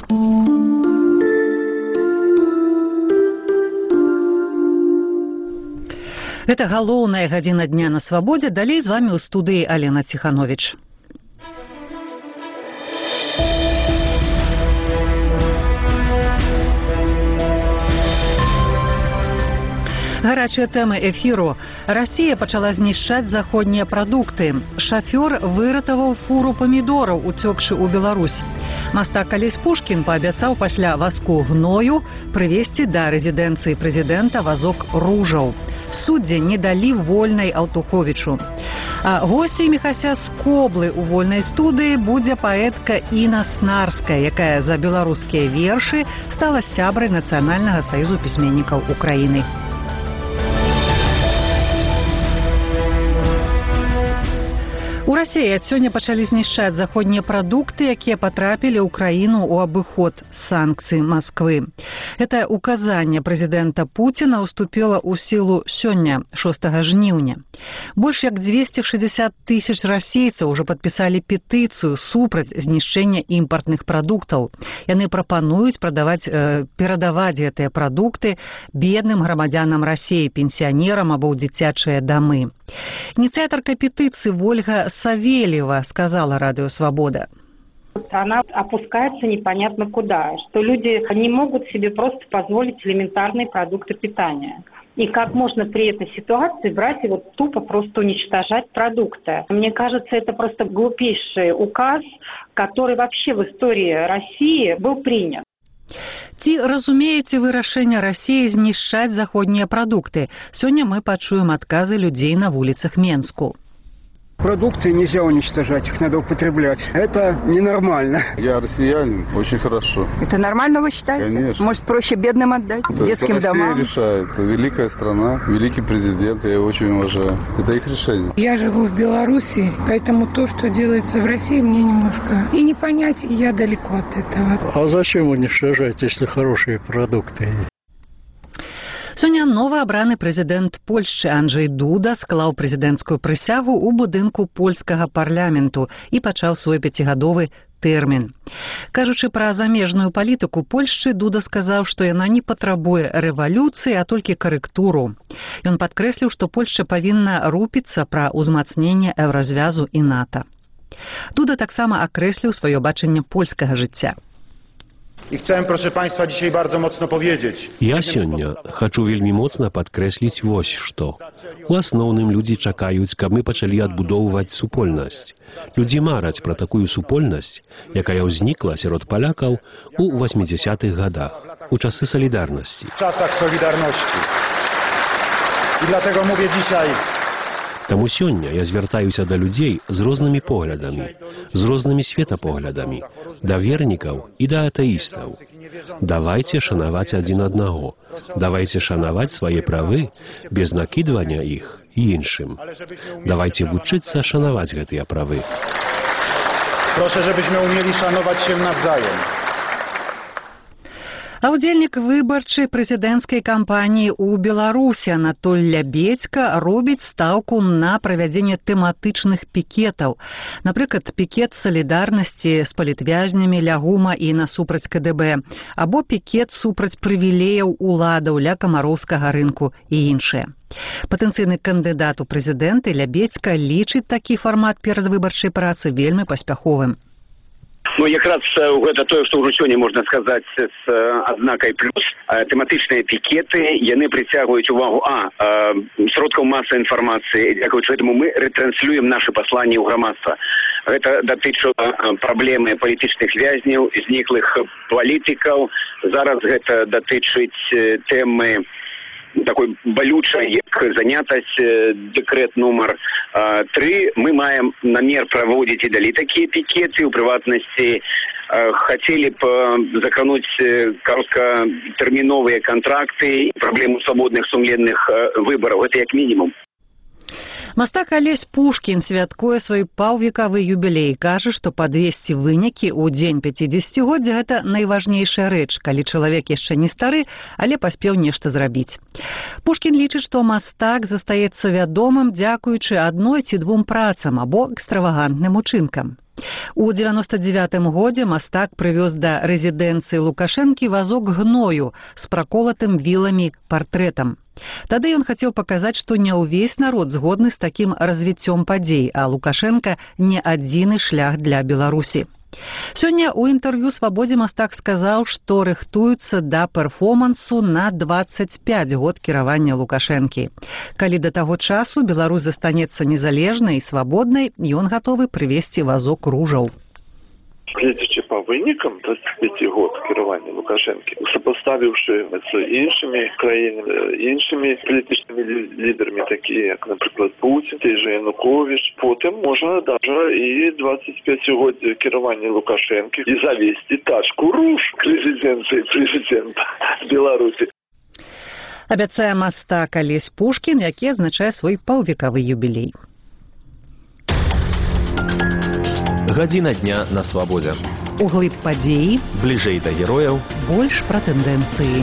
Это галоўная гадзіна дня на свабодзе. Далей з вами ў студыі Алена Ціхановіч. Гарачыя тэмы эфіру. Расія пачала знішчаць заходнія прадукты. Шафёр выратаваў фуру памідораў, уцёкшы ў Беларусь. Мастак Алесь Пушкін паабяцаў пасля вазку гною прывезці да рэзідэнцыі прэзідэнта вазок ружаў. Суддзі не далі вольнай Аўтуховічу. А госцей Міхася з Коблы ў вольнай студыі будзе паэтка Інна Снарская, якая за беларускія вершы стала сябрай Нацыянальнага саюзу пісьменнікаў Украіны. У Расіі ад сёння пачалі знішчаць заходнія прадукты, якія патрапілі ў краіну ў абыход санкцый Масквы. Гэтае указанне прэзідэнта Пуціна ўступіла ў сілу сёння, 6 жніўня. Больш як 260 тысяч расейцаў ужо падпісалі петыцыю супраць знішчэння імпартных прадуктаў. Яны прапануюць перадаваць гэтыя прадукты бедным грамадзянам Расіі, пенсіянерам або ў дзіцячыя дамы. Инициаторка петиции Ольга Савельева сказала Радио Свобода. Страна опускается непонятно куда, что люди не могут себе просто позволить элементарные продукты питания. И как можно при этой ситуации брать и вот тупо просто уничтожать продукты. Мне кажется, это просто глупейший указ, который вообще в истории России был принят. Ці разумееце вы рашэнне Расіі знішчаць заходнія прадукты? Сёння мы пачуем адказы людзей на вуліцах Менску. Продукты нельзя уничтожать, их надо употреблять. Это ненормально. Я россиянин, очень хорошо. Это нормально, вы считаете? Конечно. Может, проще бедным отдать, детским домам? Россия решает. Это великая страна, великий президент, я его очень уважаю. Это их решение. Я живу в Беларуси, поэтому то, что делается в России, мне немножко и не понять, и я далеко от этого. А зачем уничтожать, если хорошие продукты? Сёння новаабраны прэзідэнт Польшчы Анджэй Дуда склаў прэзідэнцкую прысягу ў будынку польскага парламенту і пачаў свой 5гадовы тэрмін. Кажучы пра замежную палітыку Польшчы, Дуда сказаў, што яна не патрабуе рэвалюцыі, а толькі карэктуру. Ён падкрэсліў, што Польшча павінна рупіцца пра ўзмацненне еўразвязу і НАТО. Дуда таксама акрэсліў сваё бачанне польскага жыцця. I chciałem, proszę Państwa, dzisiaj bardzo mocno powiedzieć. Я сёння хачу вельмі моцна падкрэсліць вось што. У асноўным людзі чакаюць, каб мы пачалі адбудоўваць супольнасць. Людзі мараць пра такую супольнасць, якая ўзнікла сярод палякаў у 80-х годах, у часы салідарнасці. W czasach Solidarności. I dlatego mówię dzisiaj. Таму сёння я звяртаюся да людзей з рознымі поглядамі, з рознымі светапоглядамі, да вернікаў і да атэістаў. Давайце шанаваць адзін аднаго, давайце шанаваць свае правы без накідвання іх і іншым. Давайце вучыцца шанаваць гэтыя правы. Proszę, żebyśmy umieli szanować się nawzajem. А ўдзельнік выбарчай прэзідэнцкай кампаніі ў Беларусі Анатоль Лябедзька робіць стаўку на правядзенне тэматычных пікетаў. Напрыклад, пікет салідарнасці з палітвязнямі ля ГУМа і насупраць КДБ, або пікет супраць прывілеяў уладаў ля камароўскага рынку і іншыя. Патэнцыйны кандыдат у прэзідэнты Лябедзька лічыць такі фармат перадвыбарчай працы вельмі паспяховым. Ну, якраз гэта тое, што ўжо сёння можна сказаць з адзнакай плюс. Тэматычныя пікеты, яны прыцягваюць увагу сродкаў масавай інфармацыі. Дзякуючы гэтаму мы рэтранслюем нашы пасланні ў грамадства. Гэта датычыла праблемы палітычных вязняў, зніклых палітыкаў. Зараз гэта датычыць тэмы такой балючай, як занятасць, дэкрэт нумар 3. Мы маем намер праводзіць і далей такія пікеты. У прыватнасці хацелі б закрануць кароткатэрміновыя кантракты і праблему свабодных сумленных выбараў. Гэта як мінімум. Мастак Алесь Пушкін святкуе свой паўвекавы юбілей. Кажа, што падвесці вынікі ў дзень 50-годдзя – гэта найважнейшая рэч, калі чалавек яшчэ не стары, але паспеў нешта зрабіць. Пушкін лічыць, што мастак застаецца вядомым дзякуючы адной ці двум працам або экстравагантным учынкам. У 99-м годзе мастак прывёз да рэзідэнцыі Лукашэнкі вазок гною з праколатым віламі партрэтам. Тады ён хацеў паказаць, што не ўвесь народ згодны з такім развіццём падзей, а Лукашенка не адзіны шлях для Беларусі. Сёння ў інтэрв'ю «Свабодзе» мастак сказаў, што рыхтуецца да перформансу на 25 год кіравання Лукашэнкі. Калі да таго часу Беларусь застанецца незалежнай і свабоднай, ён гатовы прывезці вазок ружаў. Глядзячы па вынікам 25 год кіравання Лукашэнкі, супаставіўшы з іншымі краінамі, іншымі палітычнымі лідарамі, такія як, напрыклад, Путін, той же Янукович, потым можна даже і 25 год кіравання Лукашэнкі і завесці тачку руж к резиденцыі прэзідэнта Беларусі. Абяцае мастак Алесь Пушкін, які адзначае свой паўвекавы юбілей. Гадзіна дня на свабодзе. Углыб падзеі, бліжэй да герояў, больш пра тэндэнцыі.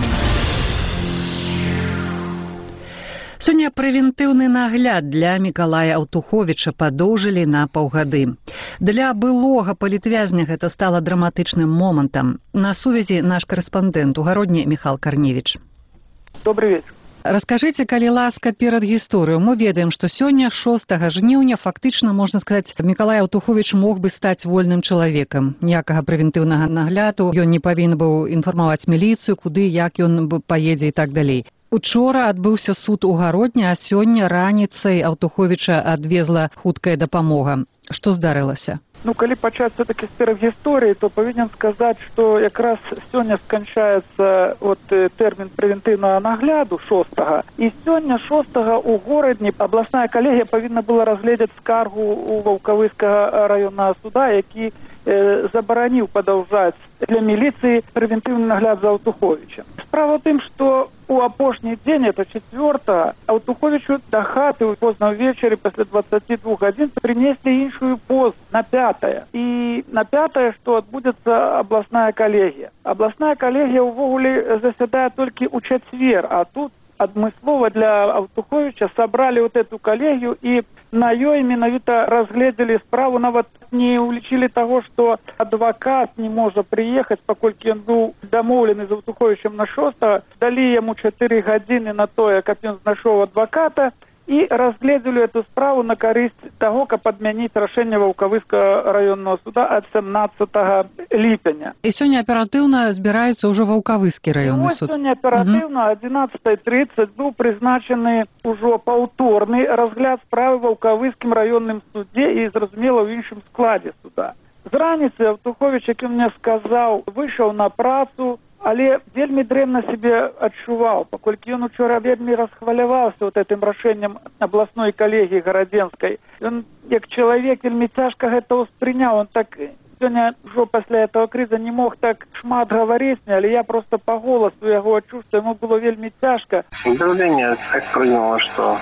Сёння прэвентыўны нагляд для Мікалая Аўтуховіча падоўжылі на паўгады. Для былога палітвязня гэта стала драматычным момантам. На сувязі наш карэспандэнт у Гародні Міхал Карневіч. Добрый вечер. Раскажыце, калі ласка, перад гісторыю. Мы ведаем, што сёння 6 жніўня фактычна, можна сказаць, Мікалай Аўтуховіч мог бы стаць вольным чалавекам. Ніякага прэвентыўнага нагляду, ён не павінен быў інфармаваць міліцыю, куды, як ён паедзе і так далей. Учора адбыўся суд у Гародні, а сёння раніцай Аўтуховіча адвезла хуткая дапамога. Што здарылася? Калі пачаць все-таки з перадгісторыі, то павінен сказаць, што якраз сёння сканчаецца тэрмін прэвентыўнага нагляду 6-га. І сёння 6-га ў горадні абласная калегія павінна была разгледзець скаргу ў Ваўкавыскага раённага суда, які забараніў падаўжаць для міліцыі прэвентыўны нагляд за Аўтуховічам. Справа ў тым, што у апошні дзень, это 4-го, Аўтуховічу да хаты позна ўвечары пасля 22 гадзін прынеслі іншую поз на 5-е. І на 5-е, што адбудзецца абласная калегія. Абласная калегія ўвогуле засядае толькі ў чацвер, а тут адмыслова для Аўтуховіча сабралі эту калегію і на ёй менавіта разгледзелі справу, нават не ўлічылі таго, што адвакат не можа прыехаць, паколькі ён быў дамоўлены з Аўтуховічам на 6-го, далі яму 4 гадзіны на тое, каб ён знайшоў адваката, і разгледзелі эту справу на карысць таго, каб адмяніць рашэнне Ваўкавыскага раённага суда ад 17 ліпеня. І сёння аператыўна збіраецца ўжо Ваўкавыскі раённы суд. Сёння аператыўна 11:30 быў прызначаны ўжо паўторны разгляд справы Ваўкавыскім раённым судзе і, зразумела, ў іншым складзе суда. З раніцы Аўтуховіч, як ён мне сказаў, выйшаў на працу, але вельмі дрэнна себе адчуваў, паколькі ён учора вельмі расхваляваўся гэтым рашэннем абласной калегіі гарадзенскай. Ён, як чалавек, вельмі цяжка гэта ўспрыняў. Он так сёння ўжо пасля этого крыза не мог так шмат гаварыць, але я просто по голосу яго адчуў, што яму было вельмі цяжка. Давление так прыгнуло, что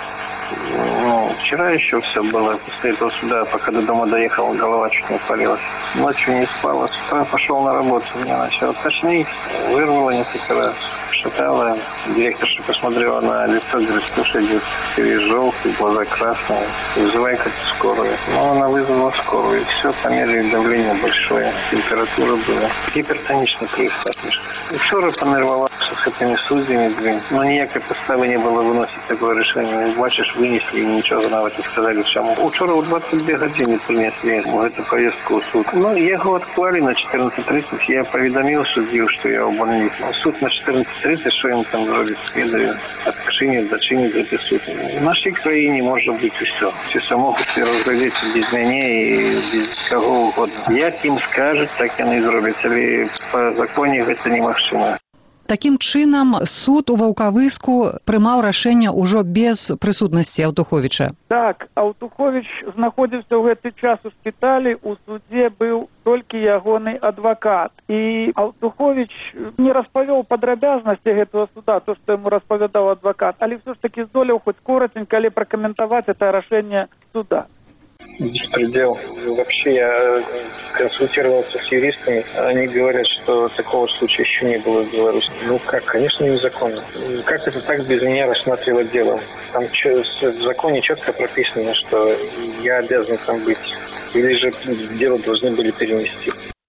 вчера еще все было после этого суда, пока до дома доехал, голова чуть не отвалилась. Ночью не спала, с утра пошел на работу, меня начало тошнить, вырвало несколько раз, шатало. Директорша посмотрела на лицо, говорит, слушай, ты желтый, глаза красные, вызывай как-то скорую. Она вызвала скорую, и все, померили давление большое, температура была. Гипертоничный криз, Вчера понервовался с этими судьями, но никакой подставы не было выносить такое решение. Бачишь, вынесли и ничего навіть не сказали в чому. Вчора у 22 години принесли эту повестку в суд. Я его отклали на 14:30. Я поведомил судью, что я увольнен. Суд на 14:30, что им там вроде следует, откшинит, зачинит этот суд. В нашей краине может быть и все. Все могут разглядеть без меня и без кого угодно. Як им скажут, так они и сделают. Или по законе это немыслимо. Такім чынам суд у Ваўкавыску прымаў рашэнне ўжо без прысутнасці Аўтуховіча. Так, Аўтуховіч знаходзіўся ў гэты час у шпіталі, у судзе быў толькі ягоны адвакат. І Аўтуховіч не распавёў падрабязнасці гэтага суда, то, што яму распавядаў адвакат, але все ж таки здолеў хоць коротенько але прокомментовать это решение суда. Беспредел. Вообще я консультировался с юристами. Они говорят, что такого случая еще не было в Беларуси. Ну как, конечно, незаконно. Как это так без меня рассматривать дело? Там в законе четко прописано, что я обязан там быть. Или же дело должны были перенести.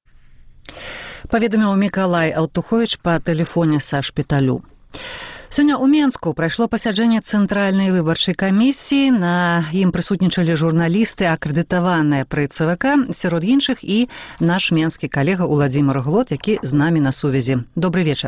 Паведаміў Мікалай Аўтуховіч па тэлефоне са шпіталю. Сёння ў Менску прайшло пасяджэнне Цэнтральнай выбарчай камісіі. На ім прысутнічалі журналісты, акрэдытаваныя пры ЦВК, сярод іншых і наш менскі калега Уладзімир Глот, які з намі на сувязі. Добрый вечар.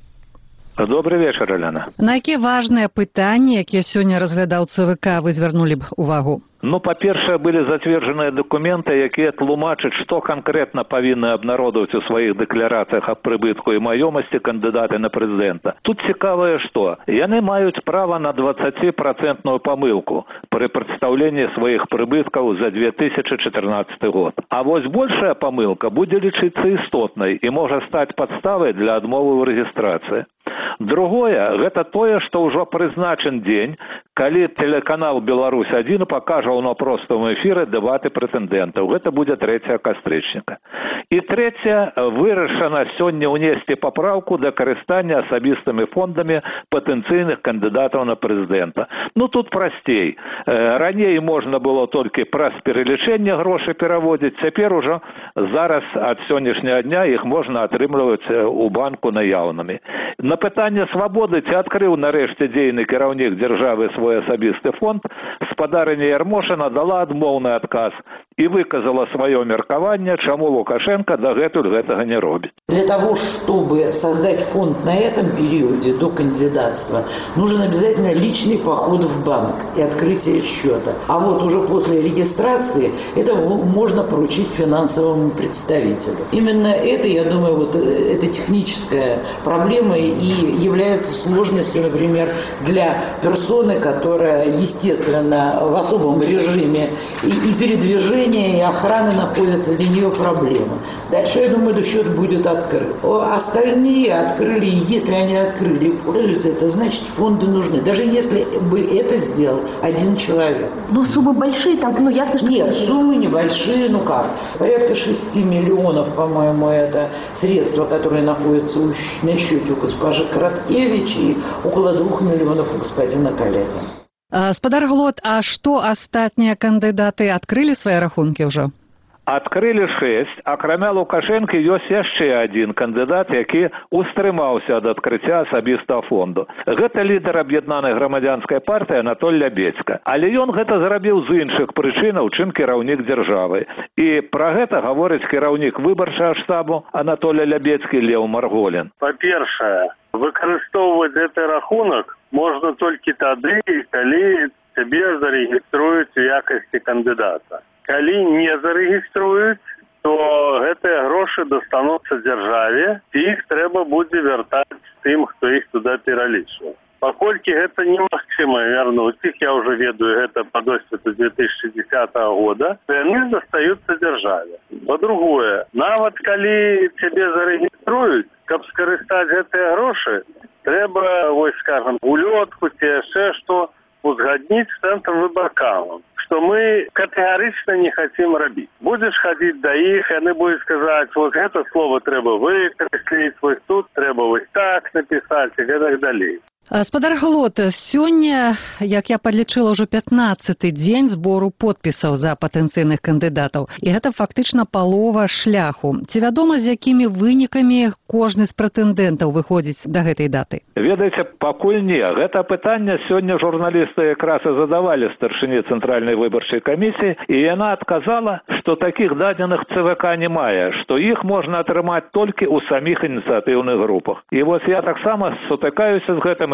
Добрый вечар, Алена. На якія важныя пытанні, якія сёння разглядаў ЦВК, вы звярнулі б увагу? Ну, па-першае, былі зацверджаныя дакументы, якія тлумачаць, што канкрэтна павінны абнародаваць у сваіх дэкларацыях аб прыбытку і маёмасці кандыдаты на прэзідэнта. Тут цікавае, што яны маюць права на 20% памылку пры прадстаўленні сваіх прыбыткаў за 2014 год. А вось большая памылка будзе лічыцца істотнай і можа стаць падставай для адмовы ў рэгістрацыі. Другое, гэта тое, што ўжо прызначен дзень, калі тэлеканал «Беларусь-1» пакажа ў простым эфіры дэбаты прэтэндэнтаў. Гэта будзе 3 кастрычніка. І трэцяе, вырашана сёння ўнесці папраўку да карыстання асабістымі фондамі патэнцыйных кандыдатаў на прэзідэнта. Ну, тут прасцей. Раней можна было толькі праз пералічэнне грошай пераводзіць, цяпер ужо зараз ад сённяшняга дня іх можна атрымліваць у банку наяўнымі. На пытанне свабоды, ці адкрыў нарэшце дзейны кіраўнік дзяржавы свой асабісты фонд, спадарыня Ярмошына дала адмоўны адказ и выказала свое меркование, чему Лукашенко дагэтуль гэтага не робит. Для того, чтобы создать фонд на этом периоде до кандидатства, нужен обязательно личный поход в банк и открытие счета. А вот уже после регистрации это можно поручить финансовому представителю. Именно это, я думаю, вот это техническая проблема и является сложностью, например, для персоны, которая, естественно, в особом режиме и передвижения, и охраны находятся, для нее проблема. Дальше, я думаю, счет будет открыт. Остальные открыли, если они открыли и пользуются, это значит, фонды нужны. Даже если бы это сделал один человек. Ну, суммы большие, там, ну, ясно, что... Нет, суммы небольшие, ну как? Порядка 6 миллионов, по-моему, это средства, которые находятся на счете у госпожи Краткевич, и около 2 миллионов у господина Калега. Спадар Глот, а што астатнія кандыдаты адкрылі свае рахункі ўжо? Адкрылі 6, акрамя Лукашэнкі ёсць яшчэ адзін кандыдат, які устрымаўся ад адкрыцця асабістага фонду. Гэта лідар аб'яднанай грамадзянскай партыі Анатоль Лябецька. Але ён гэта зрабіў з іншых прычынаў, чым кіраўнік дзяржавы. І пра гэта гаворыць кіраўнік выбарчага штабу Анатоля Лябецькі Леў Марголін. Па-першае, выкарыстоўваць гэты рахунак можна толькі тады, калі цябе зарэгіструюць у якасці кандыдата. Калі не зарэгіструюць, то гэтыя грошы дастануцца дзяржаве, і іх трэба будзе вяртаць тым, хто іх туды пералічваў. Паколькі гэта немагчыма вярнуць іх, я ўжо ведаю гэта па досведу 2010 года, то яны застаюцца дзяржаве. Па-другое, нават калі цябе зарэгіструюць, каб скарыстаць гэтыя грошы, трэба, вось скажам, улётку ці яшчэ што узгадніць з цэнтрам выбаркамам, што мы катэгарычна не хацім рабіць. Будзеш хадзіць да іх, яны будуць сказаць, вот гэта слово трэба выкрэсліць, вось тут трэба вось так напісаць і гэтак далей. Спадар Глот, сёння, як я падлічыла, ўжо 15-й дзень збору подпісаў за патэнцыйных кандыдатаў. І гэта фактычна палова шляху. Ці вядома, з якімі вынікамі кожны з прэтэндэнтаў выходзіць да гэтай даты? Ведаеце, пакуль не. Гэта пытанне сёння журналісты якраз і задавалі старшыні Цэнтральнай выбарчай камісіі, і яна адказала, што такіх дадзеных ЦВК не мае, што іх можна атрымаць толькі ў саміх ініцыятыўных групах. І вось я таксама сутыкаюся з гэтым,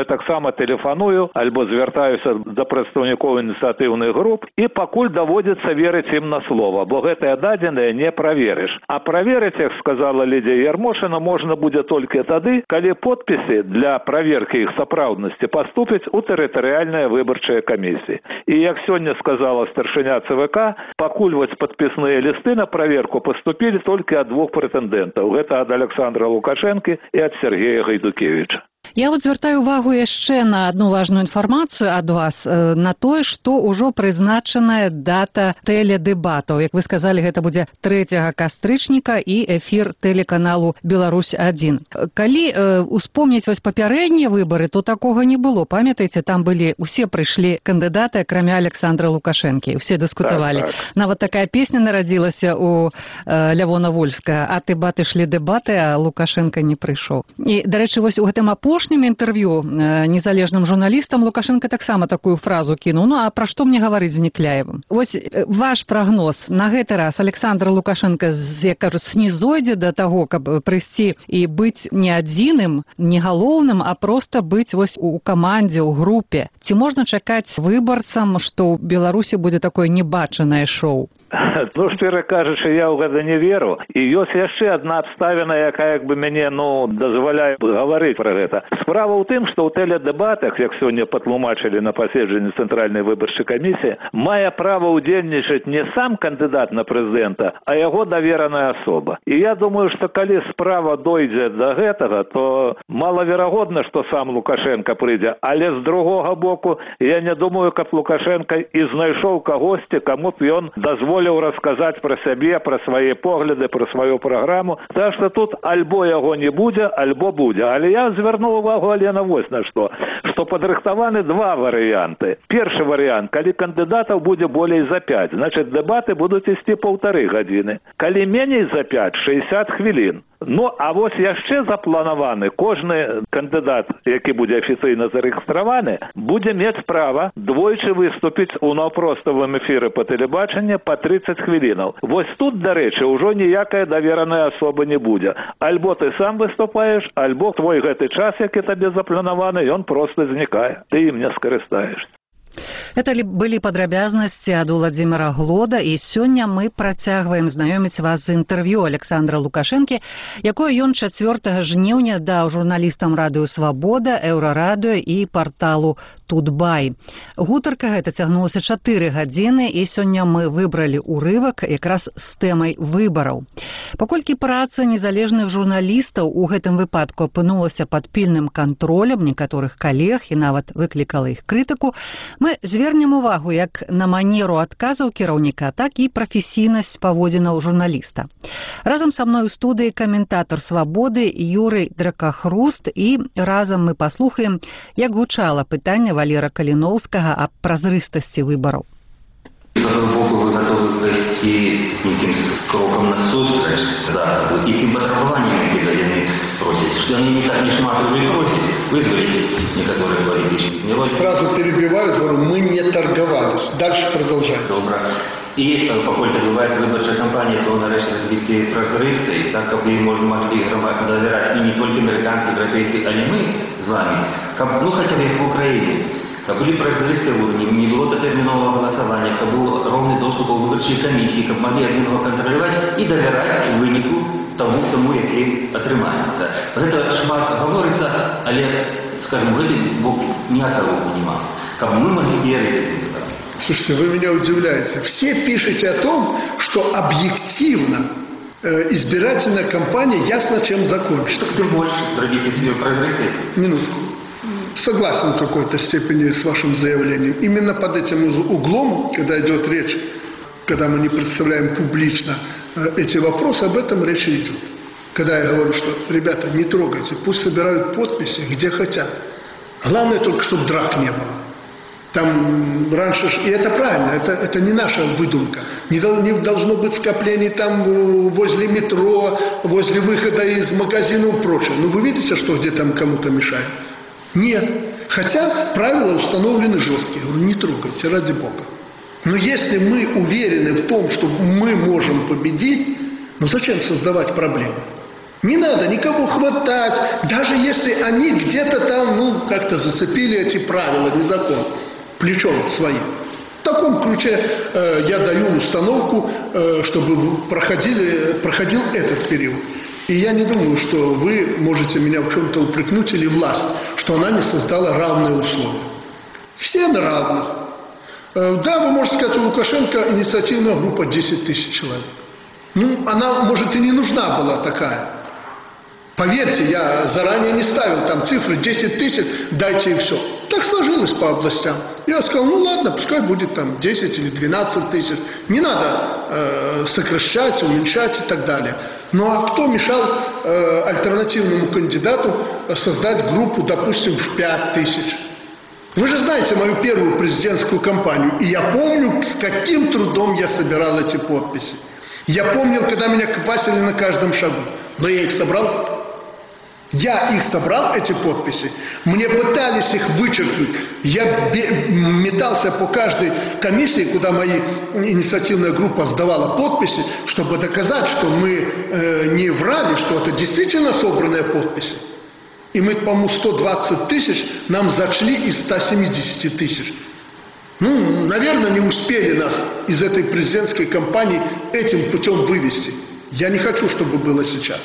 таксама тэлефаную альбо звяртаюся да прадстаўнікоў ініцыятыўных груп, і пакуль даводзіцца верыць ім на слова, бо гэтыя дадзеныя не праверыш. А праверыць, як сказала Лідія Ярмошына, можна будзе толькі тады, калі подпісы для праверкі іх сапраўднасці паступяць у тэрытарыяльныя выбарчыя камісіі. І як сёння сказала старшыня ЦВК, пакуль вось падпісныя лісты на праверку паступілі толькі ад двух прэтэндэнтаў. Гэта ад Александра Лукашэнкі і ад Сергея Гайдукевіча. Я вот звяртаю увагу яшчэ на одну важную інфармацыю ад вас, на тое, што ўжо прызначаная дата тэледэбатаў. Як вы сказалі, гэта будзе 3 кастрычніка і эфір тэлеканалу «Беларусь-1». Калі успомніць вось папярэднія выбары, то такога не было. Памятаеце, там былі, усе прыйшлі кандыдаты, акрамя Александра Лукашэнкі. Усе дыскутавалі. Так. Нават такая песня нарадзілася у Лявона Вольска. А ты баты шлі дэбаты, а Лукашенко не прыйшоў. І, дарэчы, вось у гэтым апошнім інтэрв'ю незалежным журналістам Лукашенко таксама такую фразу кінуў. Ну, а пра што мне гаварыць з Некляевым? Вось ваш прагноз на гэты раз Александр Лукашенко, як кажуць, снізойдзе да таго, каб прыйсці і быць не адзіным, не галоўным, а проста быць вось у камандзе, у групе. Ці можна чакаць выбарцам, што ў Беларусі будзе такое небачанае шоу? Ну, шчыра кажучы, я ў гэта не веру. І ёсць яшчэ адна абставіна, якая як бы мяне, дазваляе гаварыць пра гэта. Справа ў тым, што ў тэледэбатах, як сёння патлумачылі на паседжанні Цэнтральнай выбарчай камісіі, мае права ўдзельнічаць не сам кандыдат на прэзідэнта, а яго давераная асоба. І я думаю, што калі справа дойдзе да гэтага, то малаверагодна, што сам Лукашенко прыйдзе. Але з другога боку, я не думаю, каб Лукашенко і знайшоў кагосьці, каму б ён дазволіў расказаць пра сябе, пра свае погляды, пра сваю праграму. Так што тут альбо яго не будзе, альбо будзе. Але я звярнуў увагу, Алена, вось на што падрыхтаваны два варыянты. Першы варыянт, калі кандыдатаў будзе болей за 5, значыць дэбаты будуць ісці 1,5 гадзіны. Калі меней за 5, 60 хвілін. Ну, а вось яшчэ запланаваны, кожны кандыдат, які будзе афіцыйна зарэгістраваны, будзе мець права двойчы выступіць у наўпроставым эфіры па тэлебачанні па 30 хвілінаў. Вось тут, дарэчы, ўжо ніякая давераная асоба не будзе. Альбо ты сам выступаеш, альбо твой гэты час, які табе запланаваны, ён проста знікае. Ты ім не скарыстаешся. Это былі падрабязнасці ад Уладзіміра Глода, і сёння мы працягваем знаёміць вас з інтэрв'ю Александра Лукашэнкі, якое ён 4 жніўня даў журналістам радыё «Свабода», «Еўрарадыё» і парталу «Тутбай». Гутарка гэта цягнулася 4 гадзіны, і сёння мы выбралі ўрывак якраз з тэмай выбараў. Паколькі праца незалежных журналістаў у гэтым выпадку апынулася пад пільным кантролем некаторых калег і нават выклікала іх крытыку, мы звернем увагу як на манеру адказаў кіраўніка, так і прафесійнасць паводзінаў журналіста. Разам са мной у студыі каментатар «Свабоды» Юрый Дракахруст, і разам мы паслухаем, як гучала пытанне Валера Каліноўскага аб празрыстасці выбараў. С одного боку, вы готовы пойти неким кроком насустрач Западу и тем потребованиям, которые они просят, что они не так не шматовые просят, вызвались некоторые политические. Сразу перебиваю, говорю, мы не торговались. Дальше продолжайте. Добре. І покольки відбувається виборча кампанія, то нарешті ці прозористи, так як їм можна довіряти не тільки американці, європейці, а й ми з вами, ну хоча б як в Україні. Были прозористые уровни, не было дотерминового голосования, был ровный доступ у выборчей комиссии, как могли один его контролировать и доверять вынику тому, який отримається. Про это шмат говорится, але, скажем, в этой бок ніякого нема. Как мы могли верить этим выборам. Слушайте, вы меня удивляете. Все пишете о том, что объективно избирательная кампания ясно чем закончится. Что больше дробите себе прозористы? Минутку. Согласен в какой-то степени с вашим заявлением. Именно под этим углом, когда идет речь, когда мы не представляем публично эти вопросы, об этом речь идет. Когда я говорю, что, ребята, не трогайте, пусть собирают подписи, где хотят. Главное только, чтобы драк не было. Там раньше, и это правильно, это не наша выдумка. Не должно быть скоплений там возле метро, возле выхода из магазина и прочее. Но вы видите, что где там кому-то мешает? Нет. Хотя правила установлены жесткие. Я говорю, не трогайте, ради Бога. Но если мы уверены в том, что мы можем победить, ну зачем создавать проблемы? Не надо никого хватать. Даже если если они где-то там, как-то зацепили эти правила, не закон, плечом своим. В таком ключе я даю установку, чтобы проходил этот период. И я не думаю, что вы можете меня в чем-то упрекнуть или власть, что она не создала равные условия. Все на равных. Да, вы можете сказать, у Лукашенко инициативная группа 10 тысяч человек. Она, может, и не нужна была такая. Поверьте, я заранее не ставил там цифры 10 тысяч, дайте и все. Так сложилось по областям. Я сказал, ладно, пускай будет там 10 или 12 тысяч. Не надо сокращать, уменьшать и так далее. Ну а кто мешал альтернативному кандидату создать группу, допустим, в 5 тысяч? Вы же знаете мою первую президентскую кампанию. И я помню, с каким трудом я собирал эти подписи. Я помнил, когда меня квасили на каждом шагу. Но я их собрал. Я их собрал, эти подписи. Мне пытались их вычеркнуть. Я метался по каждой комиссии, куда моя инициативная группа сдавала подписи, чтобы доказать, что мы не врали, что это действительно собранные подписи. И мы, по-моему, 120 тысяч нам зашли из 170 тысяч. Наверное, не успели нас из этой президентской кампании этим путем вывести. Я не хочу, чтобы было сейчас.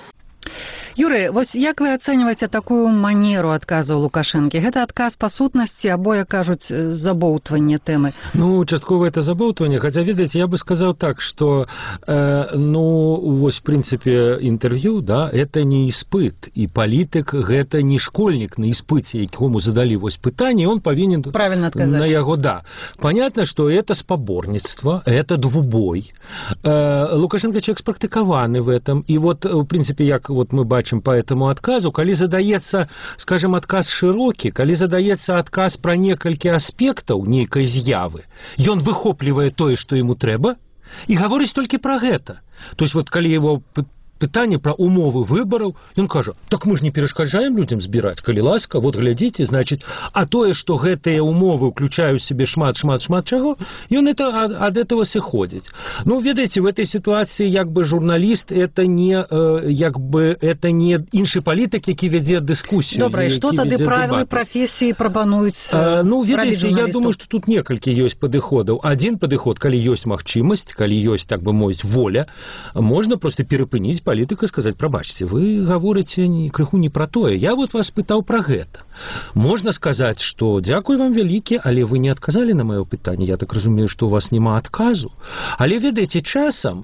Юрый, вось як вы ацэньваеце такую манеру адказу Лукашэнкі? Гэта адказ па сутнасці, або, як кажуць, забоўтванне тэмы? Часткова это забоўтванне, хотя, видите, я бы сказал так, что, вось, в принципе, интервью, да, это не испыт, и политик, гэта не школьник на испыце, якому задали вось пытанне, он повинен правильно отказать. На яго, да. Понятно, что это спаборництво, это двубой. Лукашенко человек спрактыкаваны в этом, и вот, в принципе, як вот мы бачим по этому отказу, калі задаецца, скажем, адказ шырокі, калі задаецца адказ пра некалькі аспектаў нейкай з'явы, ён выхоплівае тое, што яму трэба, і гаворыць толькі пра гэта. То есть вот калі его пытанне пра умовы выбараў, ён кажа, так мы ж не перашкаджаем людзям збіраць, калі ласка, вот глядзіце, значит, а тое, што гэтыя умовы ўключаюць сябе шмат чаго, ён ад этого сыходзіць. Ведаеце, в этой ситуации як бы журналіст это не іншы палітык, які вядзе дыскусію. Добра, і што тады правілы прафесіі прапануюць? Ведаеце, я думаю, што тут некалькі ёсць падыходаў. Адзін падыход, калі ёсць магчымасць, калі ёсць, так бы мовіць, воля, можна просто перапыніць политика сказать, пробачьте, вы говорите крыху не про тое. Я вот вас пытаў про гэта. Можно сказать, что дякую вам вялікі, але вы не отказали на моё пытанне. Я так разумею, что у вас няма отказу. Але ведаеце, часам,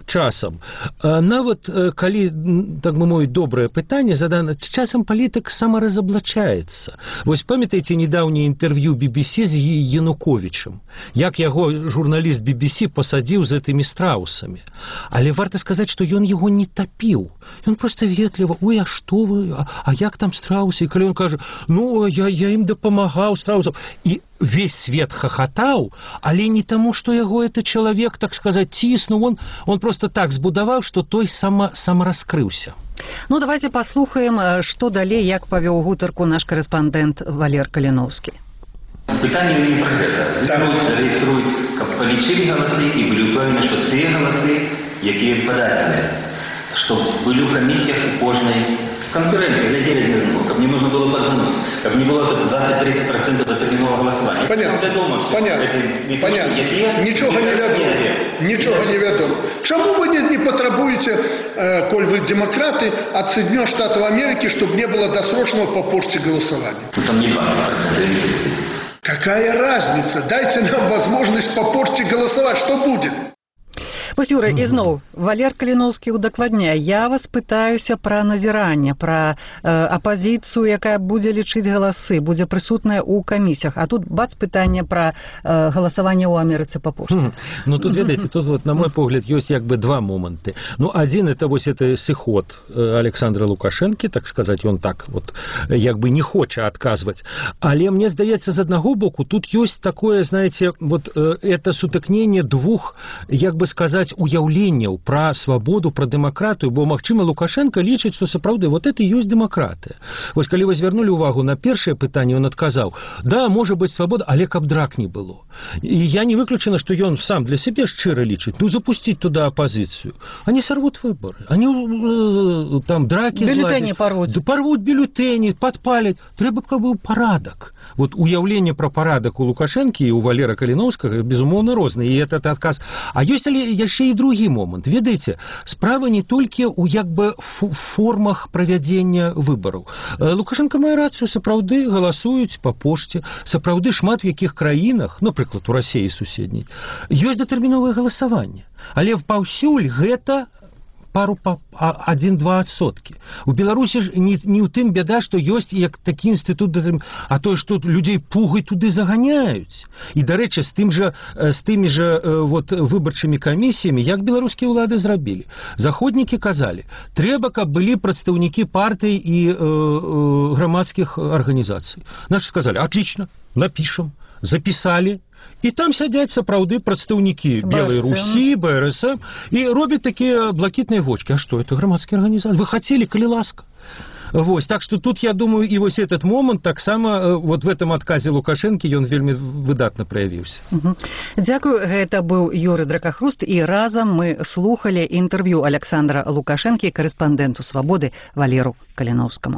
нават калі, так бы мовіць, добрае пытанне задано, часам политик самаразаблачаецца. Вось памятаеце недаўняе інтэрв'ю BBC з Януковічем, як яго журналіст BBC пасадзіў з гэтымі страусамі. Але варта сказаць, што ён яго не тапіў. Он просто ветліва, ой, а что вы, а як там страусы? И калі он кажа, я им дапамагаў страусам. И весь свет хохотал, але не тому, что яго это человек, так сказать, тиснул. Он просто так збудаваў, что той самараскрыўся. Давайте послухаем, что далей, як павёў гутарку наш корэспандэнт Валер Каліноўскі. Пытанне не про гэта. Зарэгіструюць, каб палічылі галасы і былі ўпэўнены, што тыя галасы, якія пададзеныя, чтобы были в комиссиях у кожной конкуренции, глядели один на друга, чтобы не нужно было позвонить, чтобы не было 20-30% дотерминного голосования. Понятно. Ничего не ведомо. Чему вы не потребуете, коль вы демократы, от Соединенных Штатов Америки, чтобы не было досрочного по почте голосования? Там не 20%. Какая разница? Дайте нам возможность по почте голосовать. Что будет? Вось, Юра, ізноў, Валер Каліноўскі удакладняе, я вас пытаюся пра назіранне, пра апазіцыю, якая будзе лічыць галасы, будзе прысутная ў камісіях. А тут бац пытанне пра галасаванне ў Амерыцы па пошце. Тут, ведаеце, тут вот, на мой погляд, ёсць як бы два моманты. Адзін это вось это сыход Александра Лукашэнкі, так сказаць, ён так вот як бы не хоча адказваць. Але мне здаецца, з аднаго боку, тут ёсць такое, знаете, вот это сутыкненне двух, як бы сказаць, сказаць, уяўленняў пра свабоду, пра дэмакратыю, бо, магчыма, Лукашенко лічыць, што сапраўды вот это і ёсць дэмакратыя. Вось калі вы звярнулі ўвагу на першае пытанне, ён адказаў: да, можа быць свабода, але каб драк не было. І я не выключана, што ён сам для сябе шчыра лічыць, ну запусціць туда апазіцыю. Они сорвут выборы, они там драки бюллетені порвут бюллетені, подпалять. Трэба, каб быў парадак. Вот уяўленне пра парадак у Лукашэнкі і у Валера Каліноўскага, безумоўна, розныя, і этот адказ. А ёсць яшчэ і другі момант. Ведаеце, справа не толькі ў як бы формах правядзення выбараў. Лукашенко мае рацыю, сапраўды галасуюць па пошце, сапраўды шмат у якіх краінах, напрыклад, у Расіі суседняй, ёсць датэрміновае галасаванне. Але паўсюль гэта 1-2%. У Беларусі ж не ў тым бяда, што ёсць як такі інстытут, а то, што людзей пугай туды заганяюць. І, дарэчы, з тымі ж вот, выбарчымі камісіямі, як беларускія ўлады зрабілі. Заходнікі казалі, трэба, каб былі прадстаўнікі партый і грамадскіх арганізацый. Наши сказалі, отлично, напишем, записали. І там сядзяць сапраўды прадстаўнікі Белай Русі, БРСМ, і робяць такія блакітныя вочки. А што, это грамадскія арганізацыі? Вы хацелі, калі ласка. Вось, так што тут, я думаю, і вось этот момант таксама вот в этом адказе Лукашэнкі ён вельмі выдатна праявіўся. Дзякую, гэта быў Юрый Дракахруст, і разам мы слухалі інтэрв'ю Александра Лукашэнкі, корэспандэнту «Свабоды» Валеру Каліноўскаму.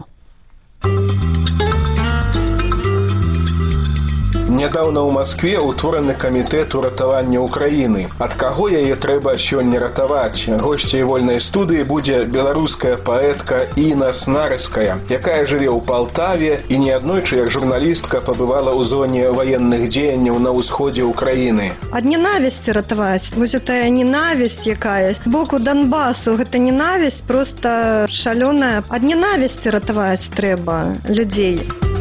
Нядаўна ў Маскве ўтвораны камітэт уратавання Украіны. Ад каго яе трэба сёння ратаваць? Госцяй вольнай студыі будзе беларуская паэтка Інна Снарыская, якая жыве ў Палтаве і неаднойчы як журналістка пабывала ў зоне ваенных дзеянняў на ўсходзе Украіны. Ад ненавісці ратаваць. Вось гэтая ненавісць якая з боку Донбасу, гэта ненавісць проста шалёная. Ад ненавісці ратаваць трэба людзей.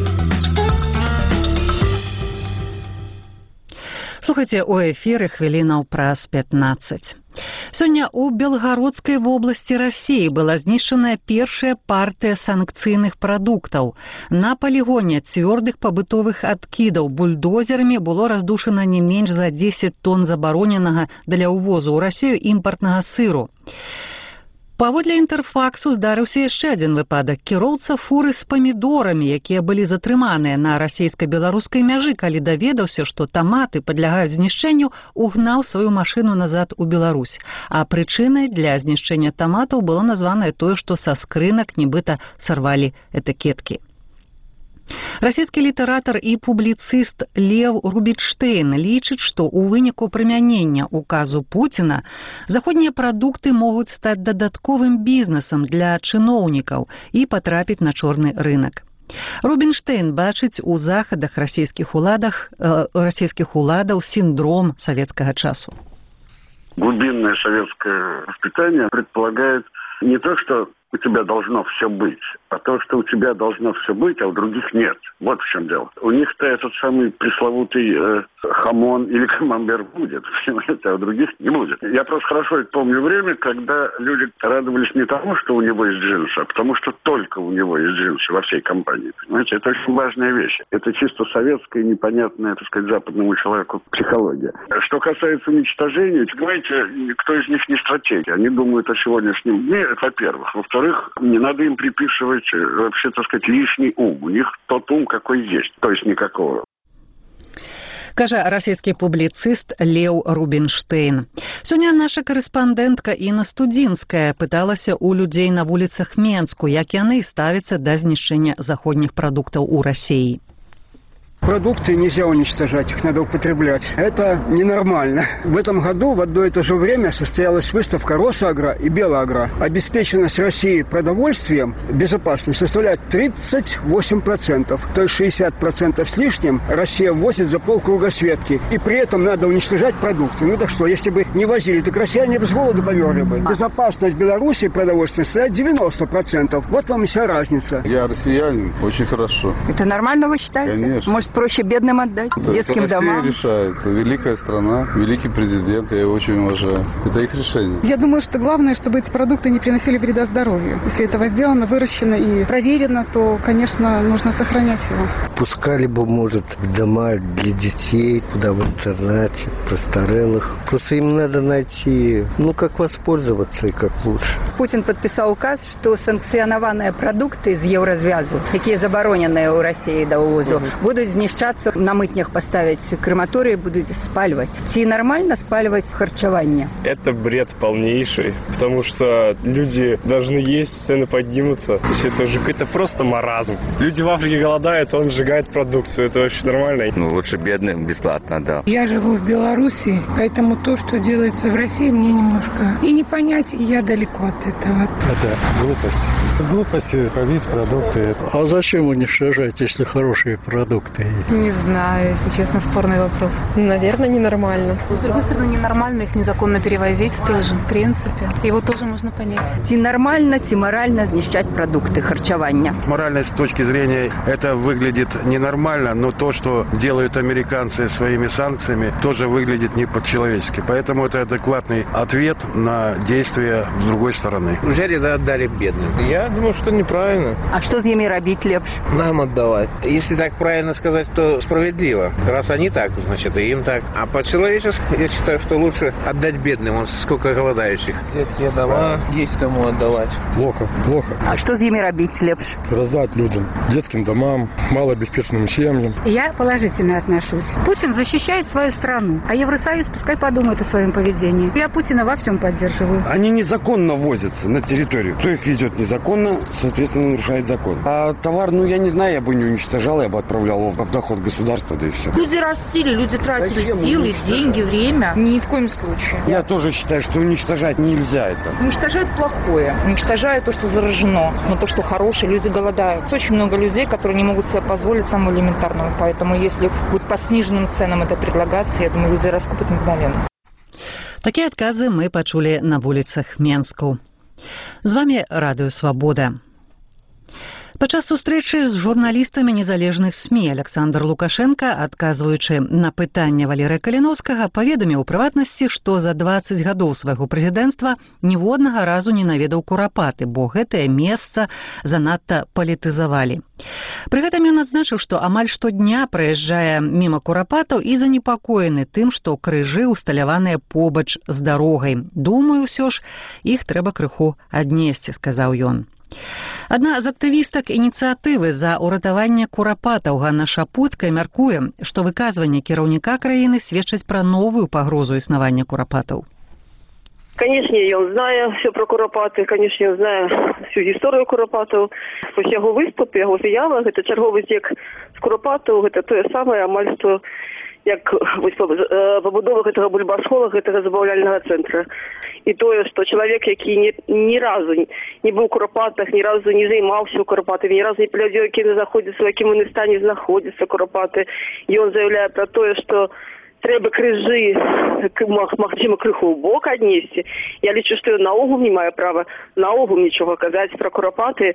Слухайце, у эфіры хвілінаў праз 15. Сёння ў Белгародскай вобласці Расіі была знішчаная першая партыя санкцыйных прадуктаў. На палігоне цвёрдых пабытовых адкідаў бульдозерамі было раздушана не менш за 10 тонн забароненага для ўвозу ў Расію імпартнага сыру. Паводле Інтэрфаксу здарыўся яшчэ адзін выпадак. Кіроўца фуры з памідорамі, якія былі затрыманыя на расійска-беларускай мяжы, калі даведаўся, што таматы падлягаюць знішчэнню, угнаў сваю машыну назад у Беларусь. А прычынай для знішчэння таматаў было названае тое, што са скрынак нібыта сарвалі этыкеткі. Расійскі літаратар і публіцыст Леў Рубінштейн лічыць, што ў выніку прымянення указу Пуціна заходнія прадукты могуць стаць дадатковым бізнесам для чыноўнікаў і патрапіць на чорны рынак. Рубінштейн бачыць у захадах расійскіх уладаў синдром савецкага часу. Глубинное советское воспитание предполагает не то, что у тебя должно все быть, а то, что у тебя должно все быть, а у других нет. Вот в чем дело. У них-то этот самый пресловутый хамон или камамбер будет, понимаете, а у других не будет. Я просто хорошо помню время, когда люди радовались не тому, что у него есть джинсы, а потому что только у него есть джинсы во всей компании. Понимаете, это очень важная вещь. Это чисто советская, непонятная, так сказать, западному человеку психология. Что касается уничтожения, понимаете, кто из них не стратег. Они думают о сегодняшнем дне, это во-первых. Во-вторых, не надо им приписывать вообще, так сказать, лишний ум. У них тот ум, какой есть, то есть никакого. Кажа расійскі публіцыст Леў Рубінштейн. Сёння наша корэспандэнтка Інна Студзінская пыталася ў людзей на вуліцах Менску, як яны ставяцца да знішчэння заходніх прадуктаў у Расіі. Продукты нельзя уничтожать, их надо употреблять. Это ненормально. В этом году в одно и то же время состоялась выставка Росагро и Белагро. Обеспеченность России продовольствием, безопасность, составляет 38%. То есть 60% с лишним Россия ввозит за полкруга светки. И при этом надо уничтожать продукты. Ну так что, если бы не возили, так россияне без голода померли бы. Безопасность Беларуси продовольствия составляет 90%. Вот вам и вся разница. Я россиянин, очень хорошо. Это нормально, вы считаете? Конечно. Может, Проще бедным отдать, детским Россия домам. решает. Великая страна, великий президент, я его очень уважаю. Это их решение. Я думаю, что главное, чтобы эти продукты не приносили вреда здоровью. Если это возделано, выращено и проверено, то, конечно, нужно сохранять его. Пускали бы, может, в дома для детей, куда в интернате, престарелых. Просто им надо найти, как воспользоваться и как лучше. Путин подписал указ, что санкционованные продукты из Еврозвязу, которые заборонены у России до увозу, будут знищаться, на мытнях поставить крематории, будут спаливать. Ці нормально спаливать харчевание? Это бред полнейший, потому что люди должны есть, цены поднимутся. Это просто маразм. Люди в Африке голодают, он сжигает продукцию. Это вообще нормально? Лучше бедным бесплатно, да. Я живу в Беларуси, поэтому то, что делается в России, мне немножко и не понять, и я далеко от этого. Это глупость. Глупости побить продукты. А зачем уничтожать, если хорошие продукты? Не знаю, если честно, спорный вопрос. Наверное, ненормально. С другой стороны, ненормально их незаконно перевозить тоже, в принципе. Его тоже можно понять. Ці нормально, ці морально знищать продукты харчевания? Морально, с точки зрения, это выглядит ненормально, но то, что делают американцы своими санкциями, тоже выглядит не по-человечески. Поэтому это адекватный ответ на действия с другой стороны. Взяли да отдали бедным. Я думаю, что неправильно. А что с ними робить лепш? Нам отдавать. Если так правильно сказать, то справедливо. Раз они так, значит и им так. А по-человечески я считаю, что лучше отдать бедным. Вон сколько голодающих. Детские дома есть кому отдавать. Плохо. А что с ними робить лепш? Раздать людям, детским домам, малообеспеченным семьям. Я положительно отношусь. Путин защищает свою страну, а Евросоюз пускай подумает о своем поведении. Я Путина во всем поддерживаю. Они незаконно возятся на территорию. Кто их везет незаконно, соответственно, нарушает закон. А товар, я не знаю, я бы не уничтожал, я бы отправлял его в доход государства, да и все. Люди растили, люди тратили силы, деньги, время. Ни в коем случае. Я тоже считаю, что уничтожать нельзя это. Уничтожают плохое, уничтожают то, что заражено, но то, что хорошее, люди голодают. Очень много людей, которые не могут себе позволить самое элементарное. Поэтому если будет по сниженным ценам это предлагаться, я думаю, люди раскупят мгновенно. Такія адказы мы пачулі на вуліцах Менску. З вами Радыё Свабода. Падчас сустрэчы з журналістамі незалежных СМІ Александр Лукашенко, адказваючы на пытанне Валерыя Каліноўскага, паведаміў у прыватнасці, што за 20 гадоў свайго прэзідэнцтва ніводнага разу не наведаў Курапаты, бо гэтае месца занадта палітызавалі. Пры гэтым ён адзначыў, што амаль штодня праязджае міма Курапатаў і занепакоены тым, што крыжы усталяваныя побач з дарогай. Думаю, ўсё ж, іх трэба крыху аднесці, сказаў ён. Адна з актывістак ініцыятывы за ўратаванне Курапатаў Ганна Шапуцкая мяркуе, што выказванне кіраўніка краіны сведчаць пра новую пагрозу існавання Курапатаў. Конечно, ён знае все про Курапаты, конечно, ён знае всю гісторыю Курапатаў. Вось яго выступ, яго заява, гэта чарговы здзек з Курапатаў, гэта тое самае амаль што як пабудова гэтага бульбасхола, гэтага забаўляльнага цэнтра. І тое, што чалавек, які ні разу не быў у Курапатах, ні разу не займаўся ў Курапатах, ні разу не паглядзеў, які знаходзіцца, у якім яны стане знаходзіцца Курапаты. Ён заяўляе пра тое, што трэба крыжы, магчыма, крыху ў бок аднесці. Я лічу, што ён наогул не мае права наогул нічога казаць пра Курапаты,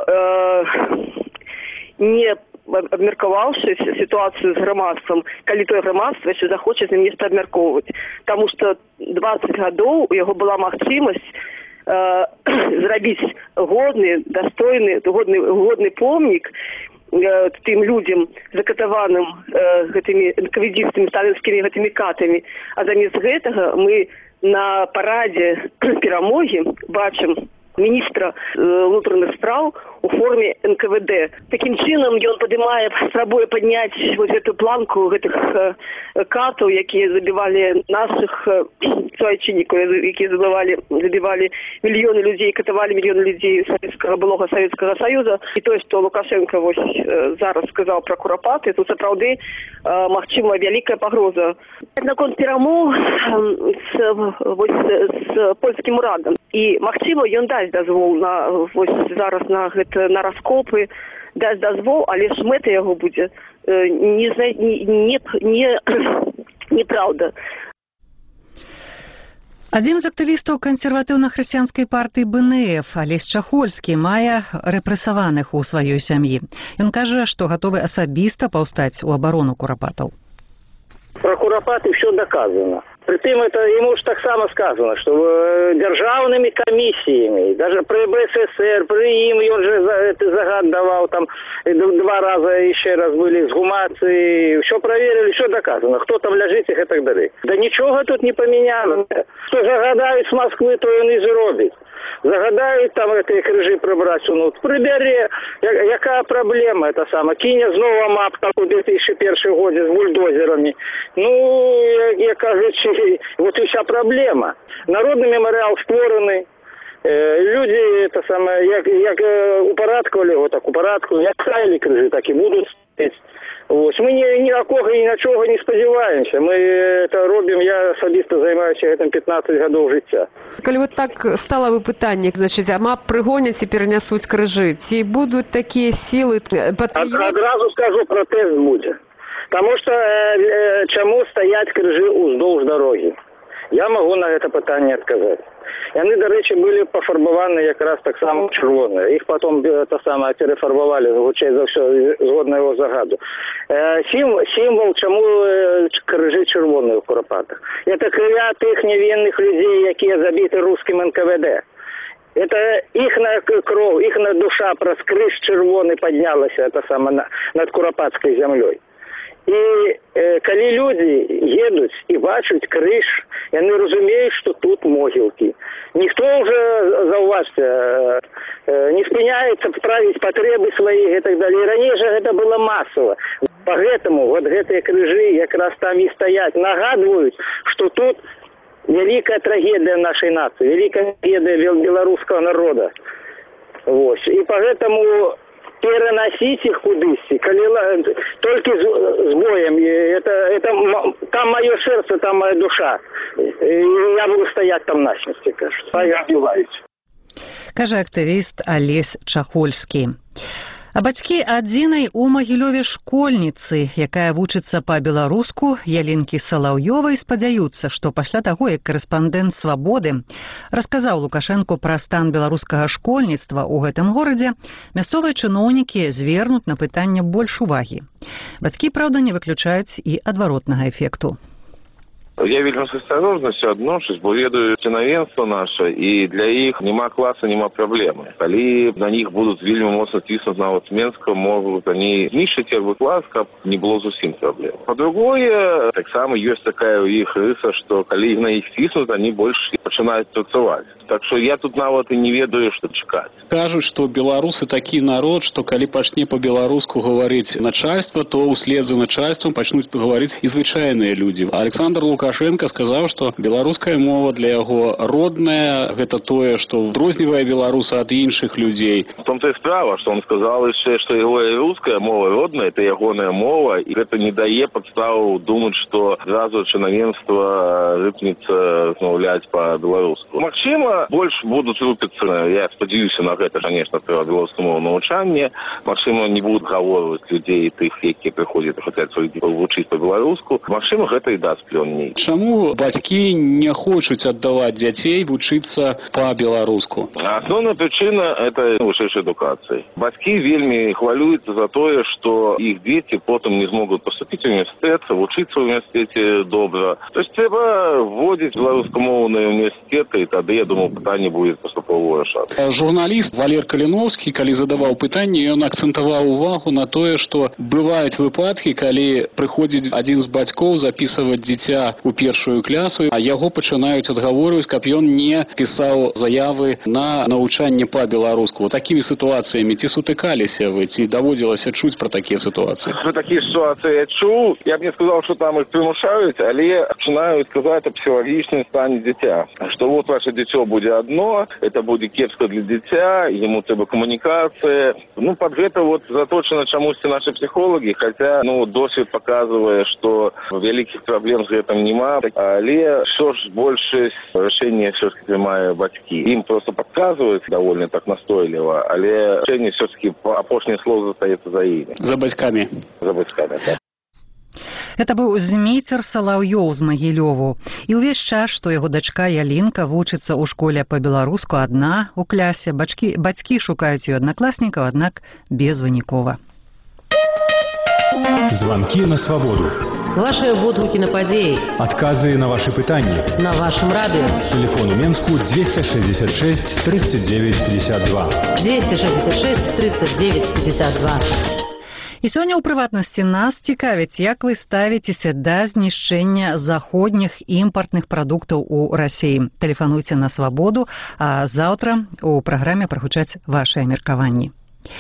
не абмеркаваўшы сітуацыю з грамадствам, калі тое грамадства яшчэ захоча з ім нешта абмяркоўваць. Таму што 20 гадоў у яго была магчымасць зрабіць годны, дастойны, годны помнік тым людзям, закатаваным гэтымі энкавідзістамі, сталінскімі гэтымі катамі. А замест гэтага мы на парадзе перамогі бачым міністра ўнутраных спраў у форме НКВД. Такім чынам ён падымае, спрабуе падняць вось гэтую планку гэтых катаў, якія забівалі нашых суайчыннікаў, якія забівалі мільёны людзей, катавалі мільёны людзей былога Савецкага Саюза. І тое, што Лукашенко вось зараз сказаў пра Курапаты, тут сапраўды магчыма вялікая пагроза. Наконт перамоў з польскім урадам. І магчыма ён дасць дазвол на вось зараз на на раскопы, дасць дазвол, але ж мэта яго будзе неправда. Адзін з актывістаў кансерватыўна-хрысціянскай партыі БНФ Алесь Чахольскі мае рэпрэсаваных у сваёй сям'і. Ён кажа, што гатовы асабіста паўстаць у абарону курапатаў. Про курапаты все доказано. Притым это ему же так само сказано, что державными комиссиями, даже при БССР, при им он же этот загад давал, там 2 раза еще раз были эксгумации, все проверили, все доказано, кто там ляжит и так далее. Да ничего тут не поменяло. Что загадают с Москвы, то он и зробит. Загадають там эти крижі прибрати, ну, прибере, яка проблема, это саме, кине знову мап, там у 2001 году з бульдозерами, ну, я кажучи, вот і вся проблема. Народний меморіал створений, люди, это саме, як упорядкували його, так упорядкували, як ставили крижі, так і будуть ставити. Ось, ми ніякого і нічого не сподіваємося. Ми це робимо, я особисто займаюся цим 15 років життя. Коли от так стало питання, значить, а мап пригонять і перенесуть крижі, ці будуть такі сили патріотів? Одразу скажу, протест буде. Тому що чому стоять крижі уздовж дороги? Я можу на це питання відказати. І вони, до речі, були пофарбовані якраз так само червоні. Їх потім перефарбували, звучить за все, згодно його загаду. Символ, чому крижі червоні в Куропатах. Це крия тих невинних людей, які забиті русским НКВД. Это ихная кровь, ихная душа про крыш червоный поднялась это самое, над Куропатской землей. І коли люди їдуть і бачать криш, вони розуміють, що тут могилки. Ніхто вже, зауважте, не спиняється справити потреби свої і так далі. Раніше це було масово. Поэтому вот эти крижі якраз там і стоять, нагадують, що тут велика трагедія нашої нації, велика трагедія білоруського народу. Ось. І поэтому переносить их кудись, только с боем. Это там мое сердце, там моя душа. Я буду стоять там насмерти, кажется. Я отбиваюсь. Каже актывіст Алесь Чахольскі. А бацькі адзінай у Магілёве школьніцы, якая вучыцца па-беларуску, Ялінкі Салаўёвай, спадзяюцца, што пасля таго, як корэспандэнт «Свабоды» расказаў Лукашэнку пра стан беларускага школьніцтва ў гэтым горадзе, мясцовыя чыноўнікі звернуць на пытанне больш увагі. Бацькі, праўда, не выключаюць і адваротнага эфекту. Я вельмі з асцярожнасцю адношусь, бо ведаю чынавенства наша, і для іх няма класа, няма праблемы. Калі на них будуць вельмі моцна ціснуць нават з Менска, могуць они знішчыць яго клас, каб не было зусім праблем. Па-другое, таксама ёсць такая ў іх рыса, што калі на іх ціснуць, они больш пачынаюць працаваць. Так што я тут нават і не ведаю, што чакаць. Кажуць, што беларусы такі народ, што калі пачне па-беларуску гаварыць начальства, то ўслед за начальствам пачнуць гаварыць і звычайныя людзі. Александр Лукашенко сказаў, што беларуская мова для яго родная, гэта тое, што адрознівае беларуса ад іншых людзей. В том-то і справа, што он сказаў яшчэ, што яго руская мова родная, это ягоная мова, і гэта не дае падставу думаць, што зразу чынавенства рыпнецца змаўляць па-беларуску. Магчыма, больш будуць рупіцца, я спадзяюся на гэта, конечно, пра беларускую мову навучанне. Магчыма, не будуць гаворваць людзей тых, якія прыходзяць і хацяць вучыць па-беларуску. Магчыма, гэта і даст плён ней. Чаму бацькі не хочуць аддаваць дзяцей вучыцца па-беларуску? Асноўная прычына – это вышэйшая адукацыя. Бацькі вельмі хвалююцца за тое, што іх дзеці потым не змогуць паступіць у універсітэт, вучыцца ў універсітэце добра. То есть трэба вводзіць беларускамоўныя універсітэты, і тады, я думаю, пытанне будзе паступова вырашацца. Журналіст Валер Каліноўскі, калі задаваў пытанне, ён акцэнтаваў увагу на тое, што бываюць выпадкі, калі прыходзіць адзін з бацькоў запісваць дзіця у першую клясу, а яго пачынаюць адгаворваць, каб ён не пісаў заявы на навучанне па-беларуску. Такімі сітуацыямі ці сутыкаліся вы, ці даводзілася чуць пра такія сітуацыі? Про такія сітуацыі я чуў. Я б не сказаў, што там іх прымушаюць, але пачынаюць казаць аб псіхалагічным стане дзіця. Што вот ваше дзіцё будзе одно, это будзе кепска для дзіця, ему трэба камунікацыя. Ну, пад гэта вот заточана чамусьці нашы псіхолагі, хаця, ну, досвед паказвае, што вялікіх праблем з гэтым няма, але що ж большасць рашэння все-таки прымае бацькі. Ім просто падказваюць даволі так настойліва, але рашэнне все-таки апошняе слово застаецца за імі. За бацькамі. За бацькамі, так. Это быў Змейцер Салаўёў з Магілёву. І ўвесь час, што яго дачка Ялінка вучыцца ў школе па-беларуску адна ў клясе, бацькі шукаюць ёй аднакласнікаў, аднак безвынікова. Звонки на свободу. Ваши водгуки на падеи. Отказы на ваши пытания. На вашем радио. Телефон у Менску 266 39 52. 266 39 52. І сёння ў прыватнасці нас цікавіць, як вы ставіцеся да знішчэння заходніх імпартных прадуктаў у Расіі. Тэлефануйце на свабоду, а заўтра у праграме прагучаць вашыя меркаванні.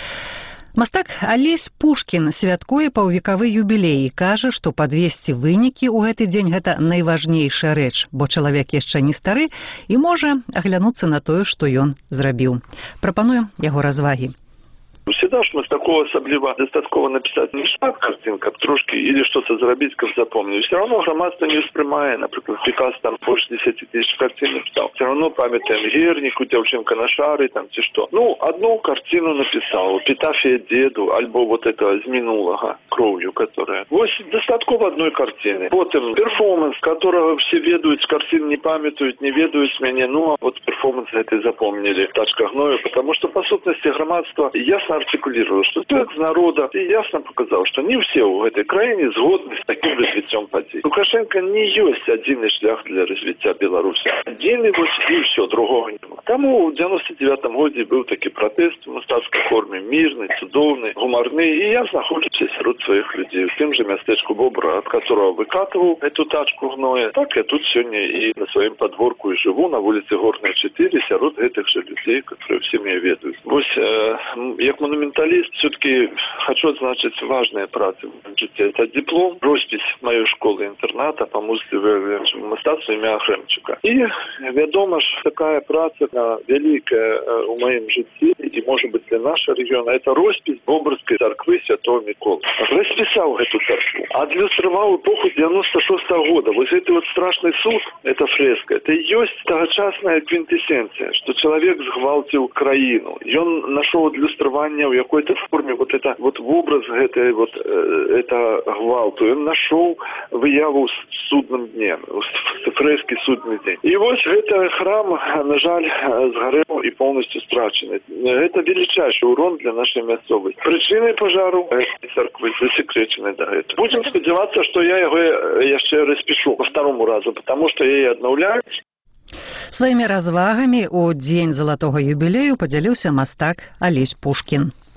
Мастак Алесь Пушкін святкуе паўвекавы юбілей і кажа, што падвесці вынікі ў гэты дзень гэта найважнейшая рэч, бо чалавек яшчэ не стары і можа аглянуцца на тое, што ён зрабіў. Прапануем яго развагі. Всегда ж мы з такого асабліва дастаткова напісаць не шмат картин, каб трошки или что-то зрабіць, каб запомнить. Все равно грамадство не успрымае. Например, Пикассо там больше 10 тысяч картин написал. Все равно памятаем Гернику, Девчонка на шары, там те что. Ну, одну картину написал, эпитафия деду, альбо вот это з минулого, кровью, которая. Вот дастаткова одной картины. Потом перформанс, которого все ведают, картин не памятуют, не ведают мяне, ну, а вот перформанс это запомнили. Тачка гною, потому что по сутности громадство ясно артикулировал, что текст народа и ясно показал, что не все в этой краине згодны с таким развитием подей. Лукашенко не есть отдельный шлях для развития Беларуси. Отдельный вот и все, другого нема. Тому в 99-м году был такой протест в мастацкой форме, мирный, цудовный, гуморный, и я знаходжусь среди своих людей. В тем же местечку Бобра, от которого выкатывал эту тачку гноя, так я тут сегодня и на своем подворку и живу, на улице Горной 4, среди этих же людей, которые все меня ведают. Вот, як монументалист, все-таки хочу отзначить важные працы в моем житті. Это диплом, роспись моей школы-интерната по музыке мастацтва імя Хремчука. И, ведомо ж, такая праца великая в моем житті, и, может быть, для нашего региона, это роспись Бобрской церкви Святого Миколы. Расписал эту церкву, адлюстровал эпоху 96-го года. Вот этот вот страшный суд, эта фреска, это и есть тогочасная квинтэссенция, что человек згвалтил краину. И он нашел адлюстрование в какой-то форме вот это вот в образ этой вот это гвалту. Он нашел выяву в судном дне, в фрески судный день. И вот это храм, на жаль, сгорел и полностью страчен. Это величайший урон для нашей местности. Причины пожару этой церкви засекречены до этого. Будем сподеваться, что я его еще распишу по второму разу, потому что я и обновляю. Сваімі развагамі ў дзень залатога юбілею падзяліўся мастак Алесь Пушкін.